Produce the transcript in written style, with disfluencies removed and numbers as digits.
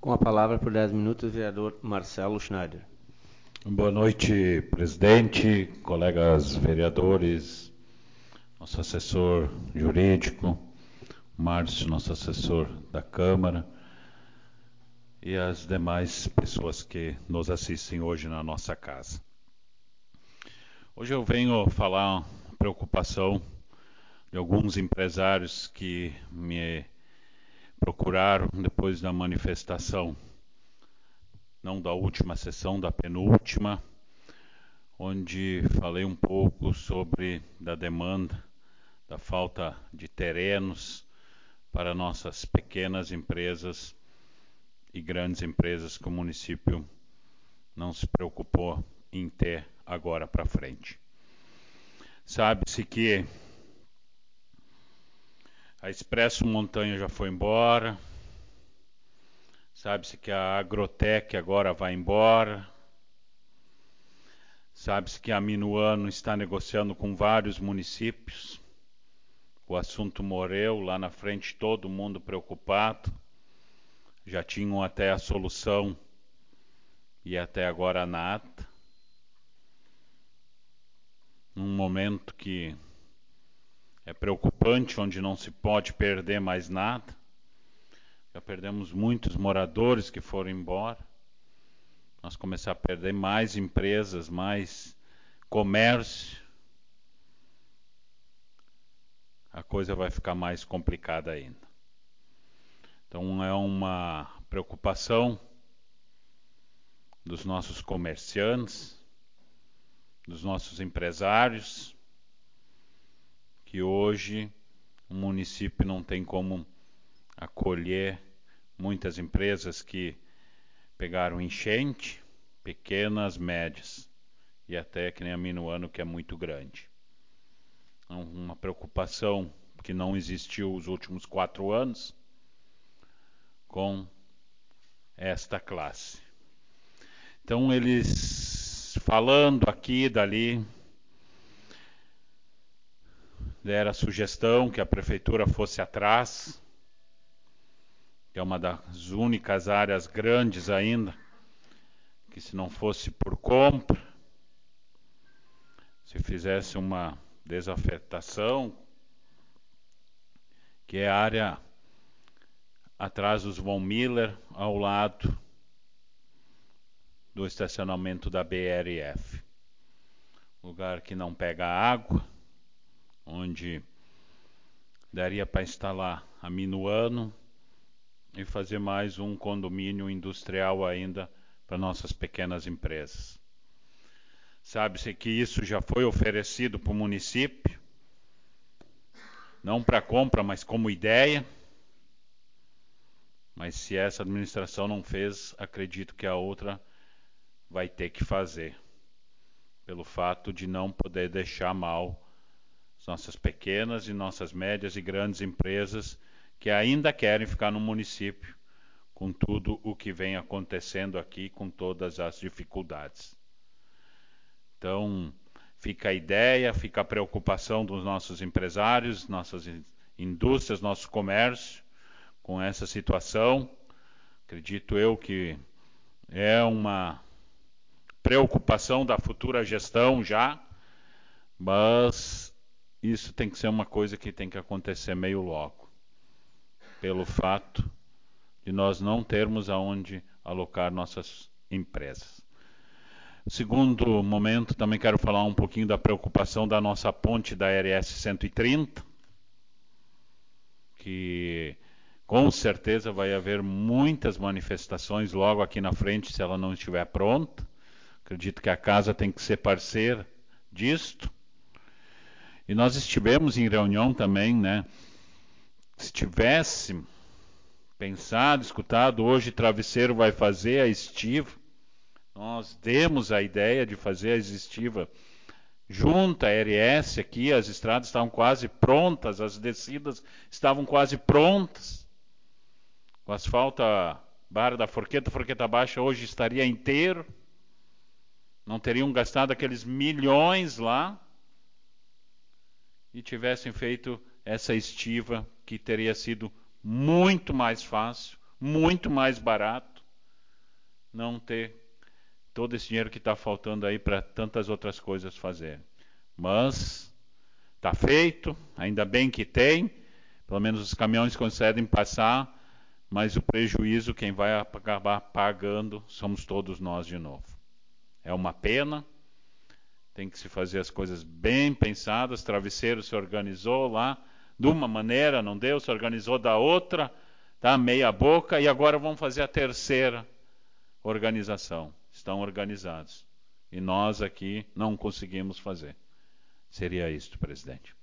Com a palavra por 10 minutos, o vereador Marcelo Schneider. Boa noite, presidente, colegas vereadores, nosso assessor jurídico, Márcio, nosso assessor da Câmara, e as demais pessoas que nos assistem hoje na nossa casa. Hoje eu venho falar uma preocupação de alguns empresários que me procuraram depois da manifestação, não da última sessão, da penúltima, onde falei um pouco sobre da demanda, da falta de terrenos para nossas pequenas empresas e grandes empresas que o município não se preocupou em ter agora para frente. Sabe-se que a Expresso Montanha já foi embora, sabe-se que a Agrotec agora vai embora, sabe-se que a Minuano está negociando com vários municípios, o assunto morreu, lá na frente todo mundo preocupado, já tinham até a solução e até agora nada. Num momento que é preocupante, onde não se pode perder mais nada. Já perdemos muitos moradores que foram embora. Nós começamos a perder mais empresas, mais comércio. A coisa vai ficar mais complicada ainda. Então é uma preocupação dos nossos comerciantes, dos nossos empresários, que hoje o município não tem como acolher muitas empresas que pegaram enchente, pequenas, médias, e até que nem a Minuano, que é muito grande. Então, uma preocupação que não existiu os últimos 4 anos com esta classe. Então eles falando aqui e dali, deram a sugestão que a prefeitura fosse atrás, que é uma das únicas áreas grandes ainda, que se não fosse por compra, se fizesse uma desafetação, que é a área atrás dos Von Miller, ao lado do estacionamento da BRF. Lugar que não pega água, onde daria para instalar a Minuano e fazer mais um condomínio industrial ainda para nossas pequenas empresas. Sabe-se que isso já foi oferecido para o município, não para compra, mas como ideia. Mas se essa administração não fez, acredito que a outra vai ter que fazer, pelo fato de não poder deixar mal as nossas pequenas e nossas médias e grandes empresas que ainda querem ficar no município, com tudo o que vem acontecendo aqui, com todas as dificuldades. Então, fica a ideia, fica a preocupação dos nossos empresários, nossas indústrias, nosso comércio, com essa situação. Acredito eu que é uma preocupação da futura gestão já, mas isso tem que ser uma coisa que tem que acontecer meio logo, pelo fato de nós não termos aonde alocar nossas empresas. Segundo momento, também quero falar um pouquinho da preocupação da nossa ponte da RS 130, que com certeza vai haver muitas manifestações logo aqui na frente se ela não estiver pronta. Acredito que a casa tem que ser parceira disto. E nós estivemos em reunião também, né? Se tivesse pensado, escutado, hoje Travesseiro vai fazer a estiva, nós demos a ideia de fazer a estiva junto à RS aqui, as estradas estavam quase prontas, as descidas estavam quase prontas. O asfalto, a Barra da Forqueta Baixa hoje estaria inteiro. Não teriam gastado aqueles milhões lá e tivessem feito essa estiva, que teria sido muito mais fácil, muito mais barato não ter todo esse dinheiro que está faltando aí para tantas outras coisas fazer. Mas está feito, ainda bem que tem, pelo menos os caminhões conseguem passar, mas o prejuízo quem vai acabar pagando somos todos nós de novo. É uma pena, tem que se fazer as coisas bem pensadas. Travesseiro se organizou lá de uma maneira, não deu, se organizou da outra, tá meia boca, e agora vamos fazer a terceira organização. Estão organizados. E nós aqui não conseguimos fazer. Seria isto, presidente.